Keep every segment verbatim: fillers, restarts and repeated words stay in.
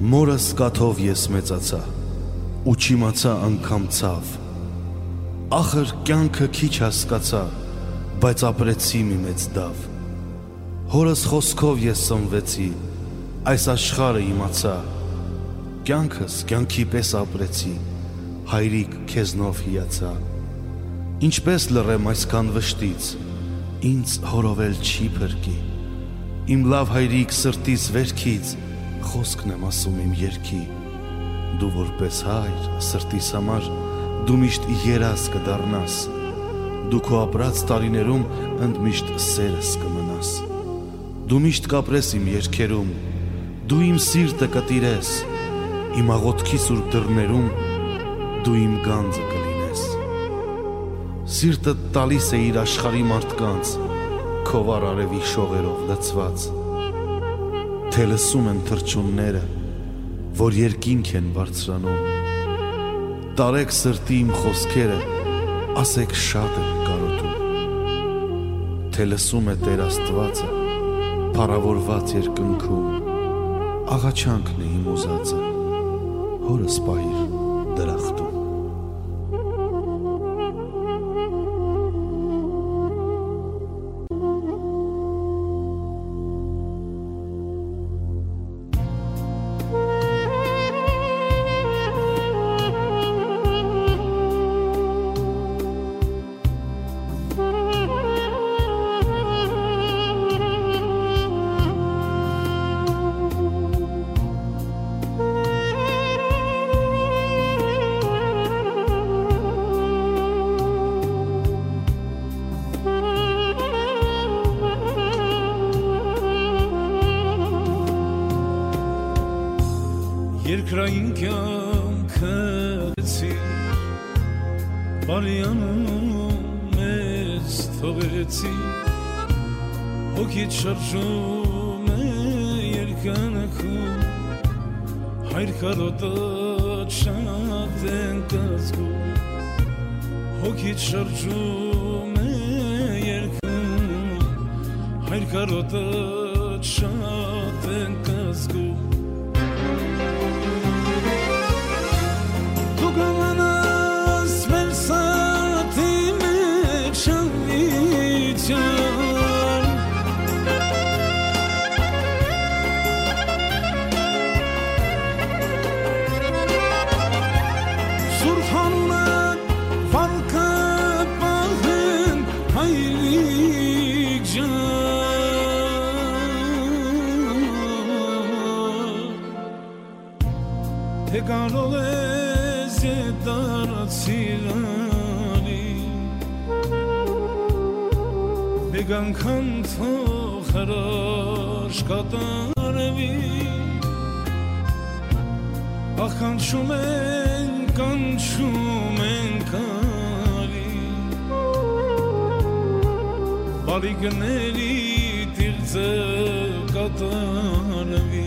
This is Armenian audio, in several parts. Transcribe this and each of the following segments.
Մորս կաթով ես մեծացա, ու չիմացա անգամ ցավ, ախր կյանքը քիչ հասկացա, բայց ապրեցի մի մեծ դավ, հորս խոսքով ես սնվեցի, այս աշխարհը իմացա, կյանքս կյանքի պես ապրեցի, հայրիկ քեզնով հիացա, ինչպես լռեմ այսքան վշտից, ինձ հորովել չի փրկի, իմ լավ հայրիկ սրտիս վերքից, խոսքն եմ ասում իմ երգի, դու որպես հայր սրտիս համար, դու միշտ երազ կդառնաս, դու քո ապրած տարիներում ընդմիշտ սերս կմնաս, դու միշտ կապրես իմ երգերում, դու իմ սիրտը կտիրես, իմ աղոթքի սուրբ դռներում, դու իմ գանձը կլինես, սիրտը տալիս է իր աշխարհի մարդկանց, քո վառ արևի շողերով լցված, թե լսում եմ թռչունները, որ երկինք են բարձրանում, տարեք սրտի իմ խոսքերը, ասեք շատ եմ կարոտում, թե լսում է Տեր Աստվածը, փառավորված երկնքում, աղաչանքն է իմ ուզածը, հորս պահիր դրախտում։ Երկրային կյանքը լեցի, բարյանում մեզ թողեցի, հոգիդ շրջում է երկնքում, հայր կարոտոտ շատ ենք ազգում, հոգիդ շրջում է երկնքում, հայր կարոտոտ շատ ենք ազգում, թե կարող ես դարձիր անի, մեկ անգամ թող հրաշք կատարվի, ախ կանչում են, կանչում են կարի, բալիկների տիրձը կատարվի,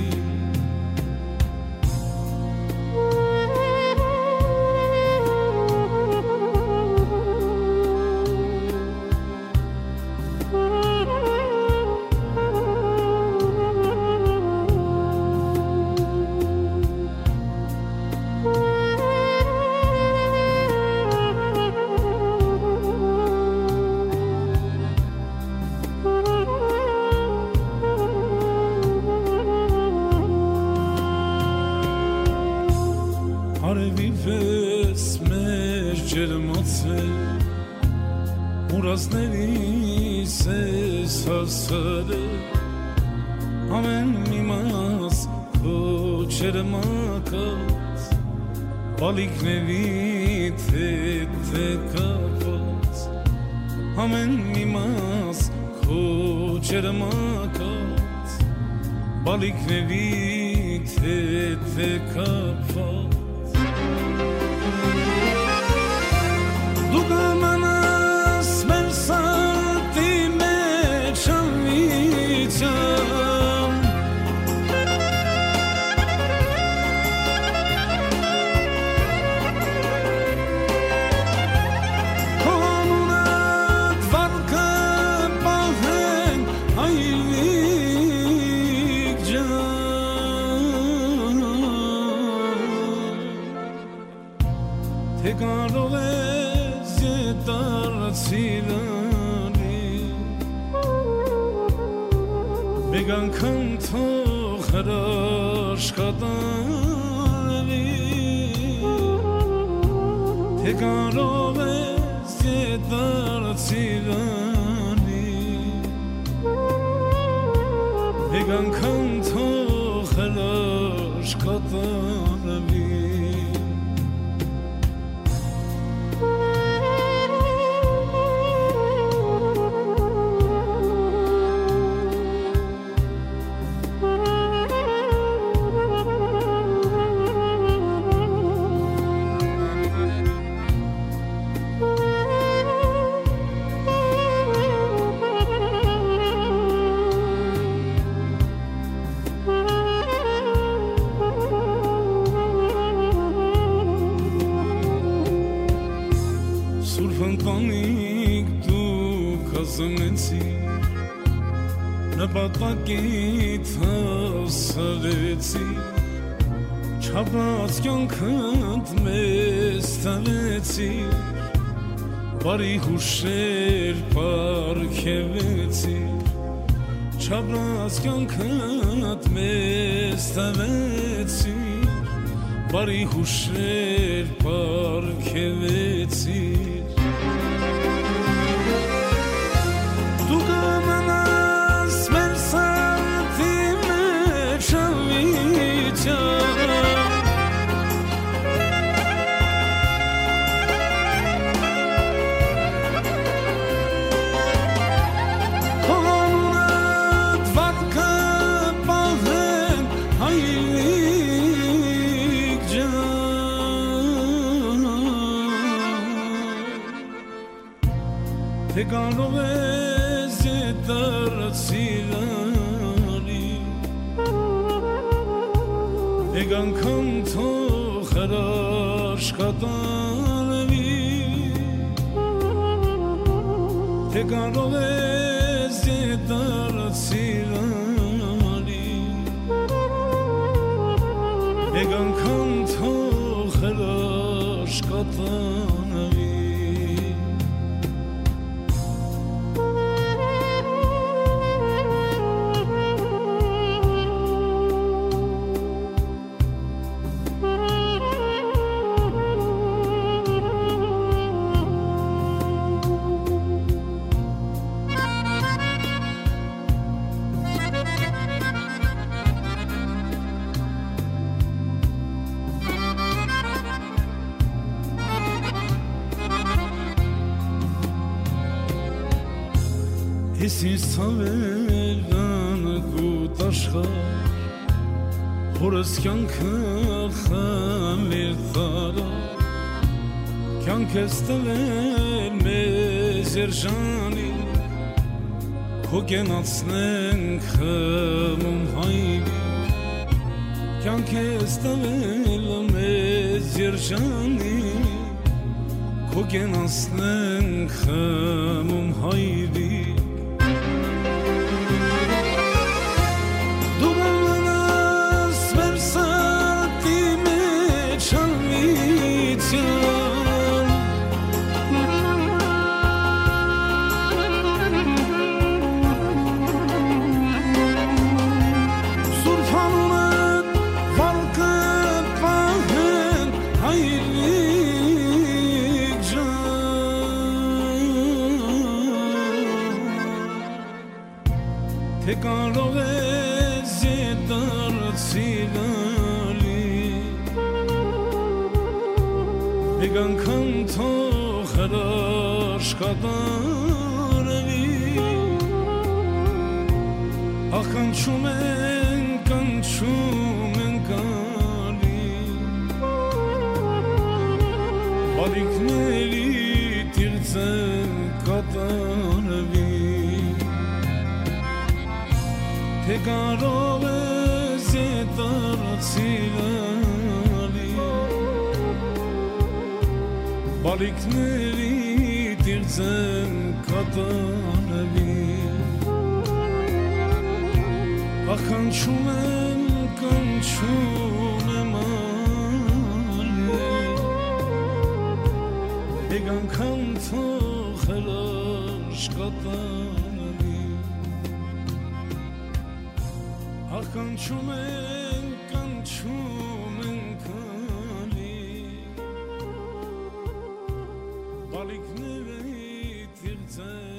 արևի պես մեր ջերմացել, ուրացներիս ես հասարել, ամեն մի մաս քո ջերմակած, բալիկներիդ հետ է կապած, ամեն մի մաս քո ջերմակած, բալիկներիդ հետ է կապած, դու կամանաս մեր սրտի մեջ անվիճան, քո անունդ վարկը պահենք հայրիկ ջան, թե կարող ես դարձիլանի մեկ անգամ թող հրաշքատանվի թե կարող ես դարձիլանի մեկ անգամ թող հրաշքատանվի Ընտանիք դու կազմեցի նպատակիդ հասարեցի չափած կյանքդ մեզ տվեցի բարի հուշեր պարգևեցի չափած կյանքդ մեզ տվեցի բարի հուշեր պարգևեցի Tu կմնաս մեր սարդի մեջ ավիճան Քո անունդ վատքը պահեն հայրիկ ջան Թե կարող ես դարձիլանի մեկ անգամ թող հրաշքատանվի թե կարող ես դարձիլանի մեկ անգամ թող հրաշքատանվի Ես ինձ ցավել գուտ աշխար հորս կյանքը խամիր տարա կյանք ես տվել մեզ երջանի քո կենացնենք խմում հայրի կյանք ես տվել մեզ երջանի քո կենացնենք խմում հայրի Թե կարող ես դարձիլանի մեկ անգամ թող հրաշքատանվի ականչում են կանչում են կալի բալիկների տիրձեն կատարվի Թե կարող ես դարձիլանի բալիկների տիրձեն կատարվի ականչում եմ կանչում եմ ալի կյանքան թողերաշ կատարվի ականչում են կանչում են քանի բալիկները թիղձեն